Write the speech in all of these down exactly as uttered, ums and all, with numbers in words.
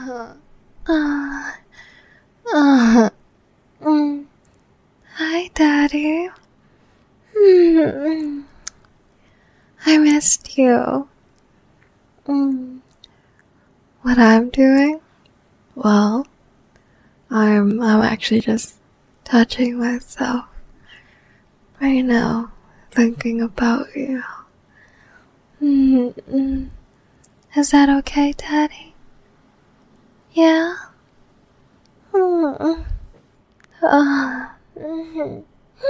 Uh, uh, uh, mm. Hi, Daddy. Mm, I missed you. Mm. What I'm doing? Well, I'm I'm actually just touching myself right now, thinking about you. Mm-mm. Is that okay, Daddy? Yeah? Mm-mm. Uh, mm-hmm.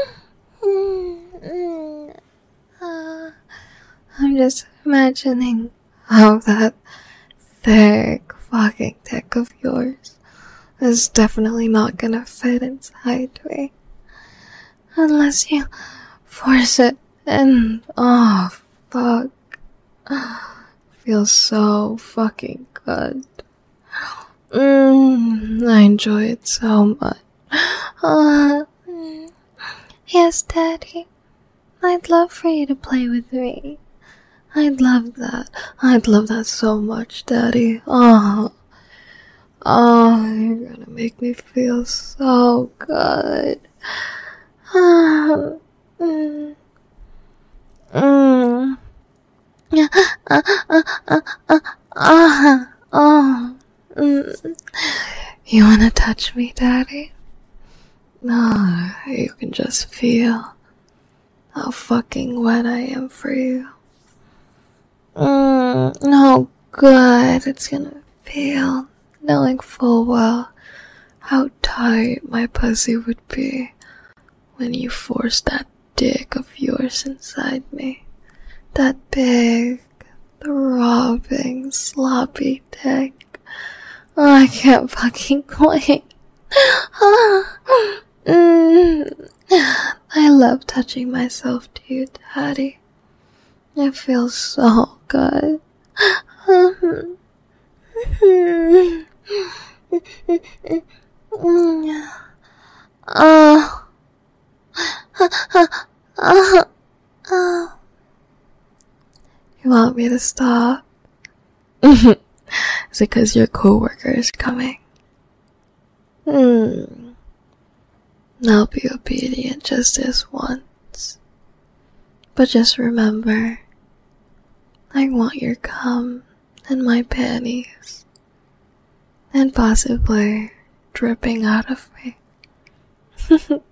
Mm-mm. Uh, I'm just imagining how that thick fucking dick of yours is definitely not gonna fit inside me. Unless you force it in. Oh, fuck. Feels so fucking good. Mm, I enjoy it so much. Uh, mm. Yes, Daddy. I'd love for you to play with me. I'd love that. I'd love that so much, Daddy. Oh, oh, you're gonna make me feel so good. Ah, mm, mm. Ah, ah, ah, ah, ah, oh, mm. You wanna touch me, Daddy? No, you can just feel how fucking wet I am for you. Mm, no good it's gonna feel knowing full well how tight my pussy would be when you force that dick of yours inside me. That big, throbbing, sloppy dick. Oh, I can't fucking wait. mm. I love touching myself too, Daddy. It feels so good. Oh. You want me to stop? Is it because your coworker is coming? Hmm. I'll be obedient just this once. But just remember, I want your cum in my panties. And possibly dripping out of me.